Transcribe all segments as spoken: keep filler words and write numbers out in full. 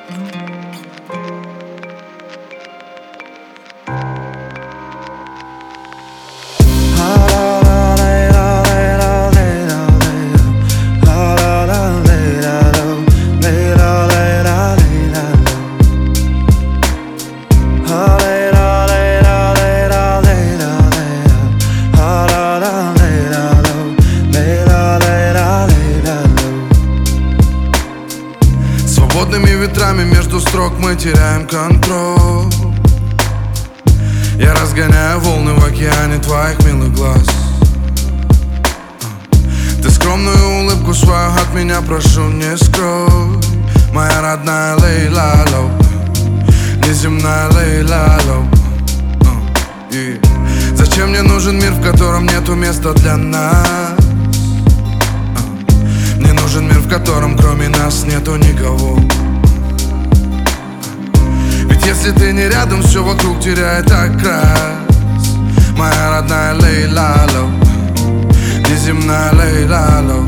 Свободными ветрами между строк мы теряем контроль. Я разгоняю волны в океане твоих милых глаз. Ты скромную улыбку свою от меня прошу не скрой. Моя родная Лейла Лоу, неземная Лейла Лоу. И зачем мне нужен мир, в котором нету места для нас? Мне нужен мир, в котором кроме нас нету никого. Ведь если ты не рядом, все вокруг теряет окрас. Моя родная Лейла Лоу, неземная Лейла Лоу.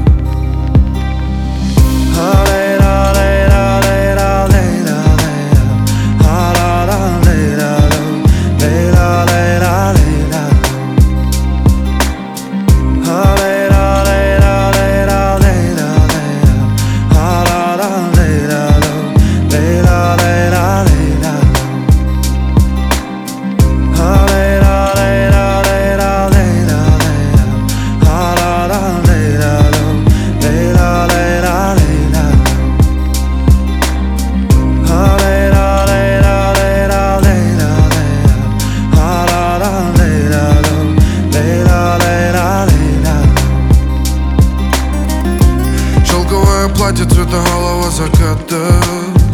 Платье цвета голого заката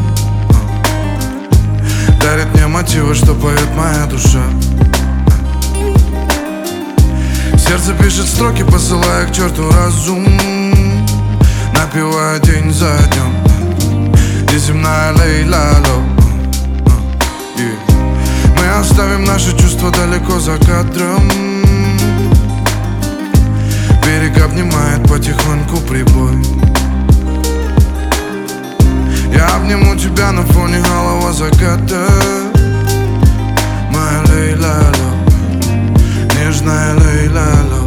дарит мне мотивы, что поет моя душа. Сердце пишет строки, посылая к черту разум, напевая день за днем. Неземная Лейла Лоу. Мы оставим наши чувства далеко за кадром. Берег обнимает потихоньку прибой. Я обниму тебя на фоне голого заката. Моя Лейла Лоу, нежная Лейла Лоу.